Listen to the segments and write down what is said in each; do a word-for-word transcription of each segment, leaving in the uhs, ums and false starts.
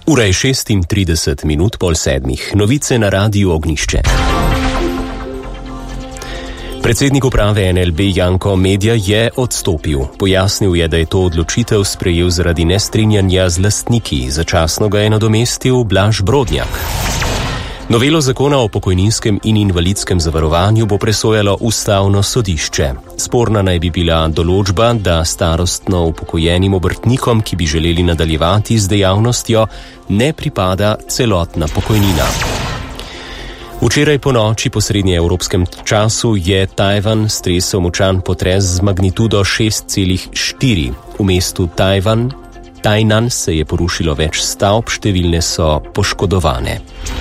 Ura je šestintrideset minut pol sedmih. Novice na Radiu Ognjišče. Predsednik uprave N L B Janko Medja je odstopil. Pojasnil je, da je to odločitev sprejel zaradi nestrinjanja z lastniki. Začasno ga je nadomestil Blaž Brodnjak. Novelo zakona o pokojninskem in invalidskem zavarovanju bo presojalo ustavno sodišče. Sporna naj bi bila določba, da starostno upokojenim obrtnikom, ki bi želeli nadaljevati z dejavnostjo, ne pripada celotna pokojnina. Včeraj po noči po srednjeevropskem času je Tajvan stresel močan potres z magnitudo šest celih štiri. V mestu Tajvan, Tajnan se je porušilo več stavb, številne so poškodovane.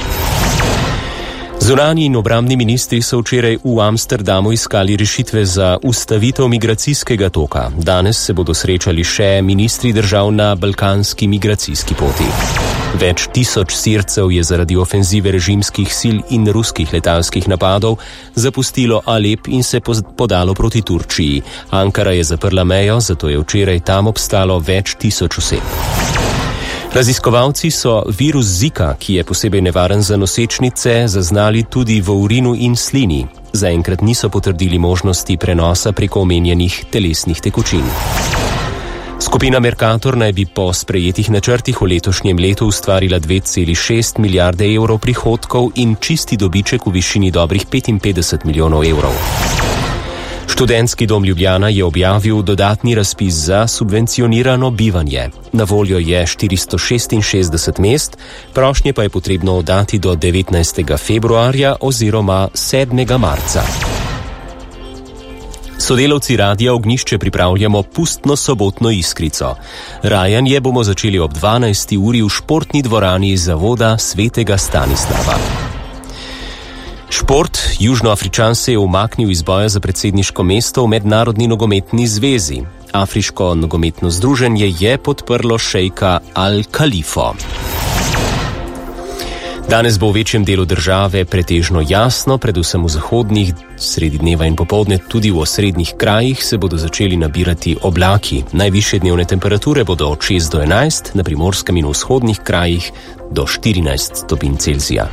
Zunanji in obrambni ministri so včeraj v Amsterdamu iskali rešitve za ustavitev migracijskega toka. Danes se bodo srečali še ministri držav na balkanski migracijski poti. Več tisoč Sircev je zaradi ofenzive režimskih sil in ruskih letalskih napadov zapustilo Alep in se podalo proti Turčiji. Ankara je zaprla mejo, zato je včeraj tam obstalo več tisoč oseb. Raziskovalci so virus Zika, ki je posebej nevaren za nosečnice, zaznali tudi v urinu in slini. Zaenkrat niso potrdili možnosti prenosa preko omenjenih telesnih tekočin. Skupina Mercator naj bi po sprejetih načrtih v letošnjem letu ustvarila dve celi šest milijarde evrov prihodkov in čisti dobiček v višini dobrih petinpetdeset milijonov evrov. Študentski dom Ljubljana je objavil dodatni razpis za subvencionirano bivanje. Na voljo je štiristo šestinšestdeset mest, prošnje pa je potrebno oddati do devetnajstega februarja oziroma sedmega marca. Sodelavci Radia Ognjišče pripravljamo pustno sobotno iskrico. Rajanje bomo začeli ob dvanajsti uri v športni dvorani Zavoda svetega Stanislava. Šport. Južnoafričan se je umaknil iz boja za predsedniško mesto v Mednarodni nogometni zvezi. Afriško nogometno združenje je podprlo šejka Al-Kalifo. Danes bo v večjem delu države pretežno jasno, predvsem v zahodnih, sredi dneva in popoldne tudi v osrednjih krajih se bodo začeli nabirati oblaki. Najvišje dnevne temperature bodo od šest do enajst, na primorskem in vzhodnih krajih do štirinajst stopinj Celzija.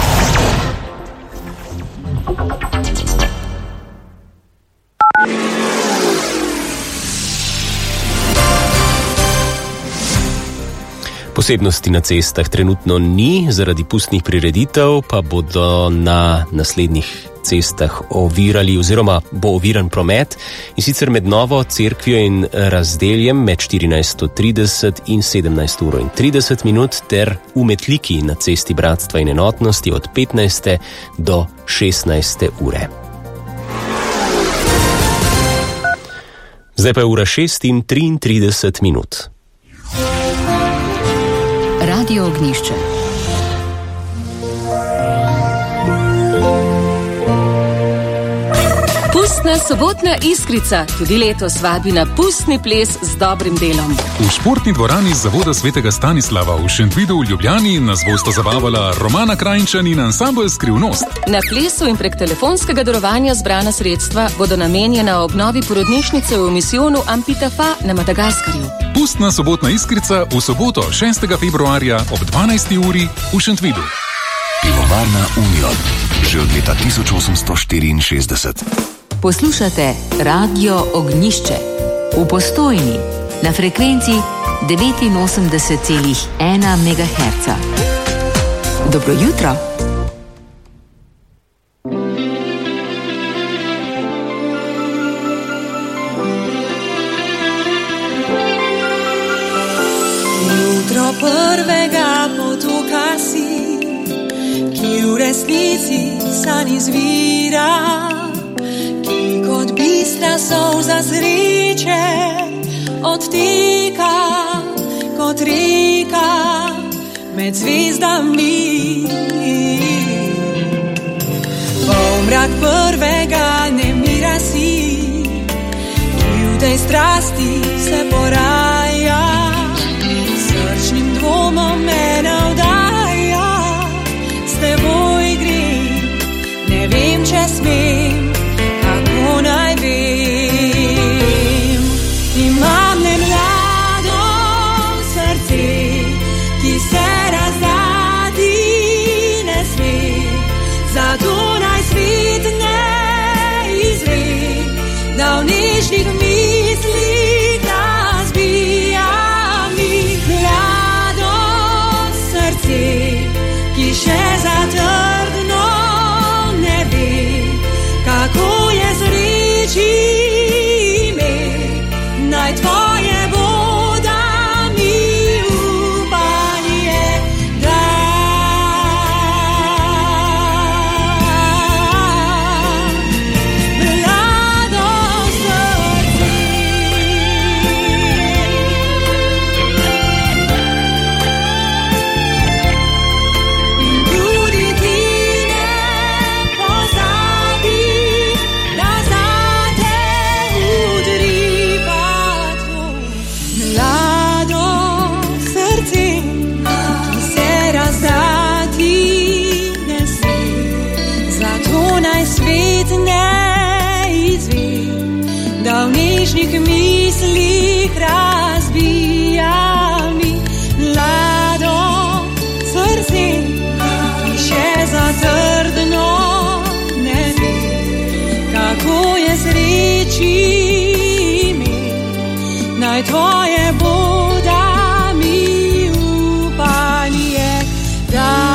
Posebnosti na cestah trenutno ni, zaradi pustnih prireditev pa bodo na naslednjih cestah ovirali oziroma bo oviran promet, in sicer med Novo Cerkvijo in Razdeljem med štirinajsto trideset in sedemnajst uro in trideset minut ter v Metliki na cesti Bratstva in enotnosti od petnajste do šestnajste ure. Zdaj pa je ura šest in triintrideset minut. Radio Ognjišče. Pustna sobotna iskrica tudi letos vabi na pustni ples z dobrim delom. V športni dvorani Zavoda svetega Stanislava v Šentvidu v Ljubljani nas bosta zabavala Romana Krajnčan in ansambel Skrivnost. Na plesu in prek telefonskega darovanja zbrana sredstva bodo namenjena obnovi porodnišnice v misijonu Ampitafa na Madagaskarju. Pustna sobotna iskrica v soboto šestega februarja ob dvanajsti uri v Šentvidu. Pivovarna Union, že od leta tisoč osemsto štiriinšestdeset. Poslušate Radio Ognjišče v Postojni na frekvenci devetinosemdeset celih ena megaherca. Dobro jutro. Jutro prvega potoka si, ki v resnici sanj izvira, ki kot bistra solza sreče odteka kot reka med zvezdami. Polmrak prvega nemira si, ki v tej strasti se poraja, srčnim dvomom me navdaja, s teboj grem, ne vem, če smem, kako naj vem. Imam nemlado srce, ki se tvoje bo, da mi upanje da.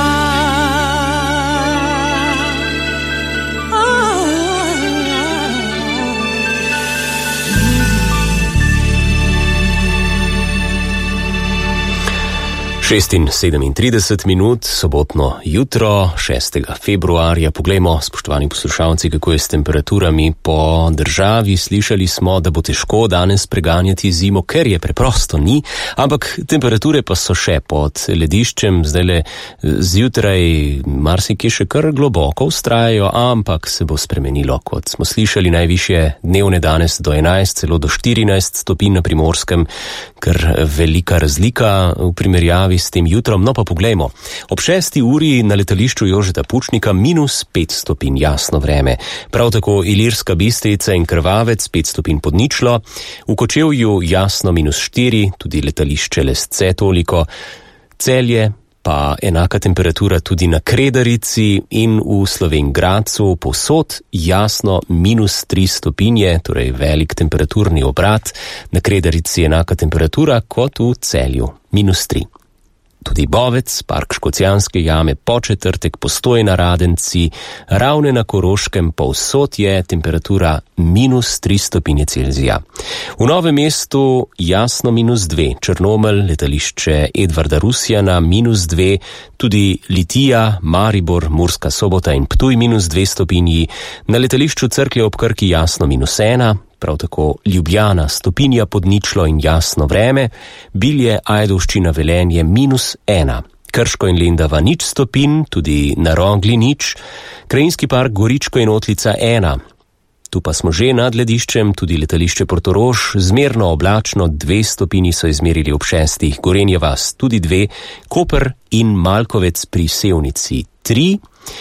šest in sedemintrideset minut, sobotno jutro, šestega februarja. Poglejmo, spoštovani poslušalci, kako je s temperaturami po državi. Slišali smo, da bo težko danes preganjati zimo, ker je preprosto ni, ampak temperature pa so še pod lediščem. Zdajle zjutraj marsikje še kar globoko vztrajajo, ampak se bo spremenilo. Kot smo slišali, najvišje dnevne danes do enajst, celo do štirinajst stopinj na Primorskem, kar velika razlika v primerjavi s tem jutrom. No pa poglejmo. Ob šesti uri na letališču Jožeta Pučnika minus pet stopinj, jasno vreme. Prav tako Ilirska Bistrica in Krvavec pet stopinj pod ničlo. V Kočevju jasno minus štiri, tudi letališče Lesce toliko. Celje pa enaka temperatura tudi na Kredarici in v Slovenj Gradcu, povsod jasno minus tri stopinje, torej velik temperaturni obrat. Na Kredarici enaka temperatura kot v Celju, minus tri. Tudi Bovec, park Škocjanske jame, Početrtek, Postojna, Radenci, Ravne na Koroškem, povsod je temperatura minus tri stopinje Celzija. V Novem mestu jasno minus dve, Črnomelj, letališče Edvarda Rusjana minus dve, tudi Litija, Maribor, Murska Sobota in Ptuj minus dve stopinji, na letališču Cerklje ob Krki jasno minus ena, prav tako Ljubljana, stopinja pod ničlo in jasno vreme, Bilje, Ajdovščina, Velenje minus ena, Krško in Lendava nič stopinj, tudi na Rogli nič, Krajinski park Goričko in Otlica ena. Tu pa smo že nad lediščem, tudi letališče Portorož, zmerno oblačno, dve stopinji so izmerili ob šestih, Gorenje vas tudi dve, Koper in Malkovec pri Sevnici tri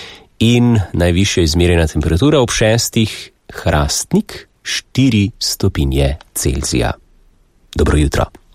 in najvišja izmerjena temperatura ob šestih, Hrastnik štiri stopinje Celzija. Dobro jutro.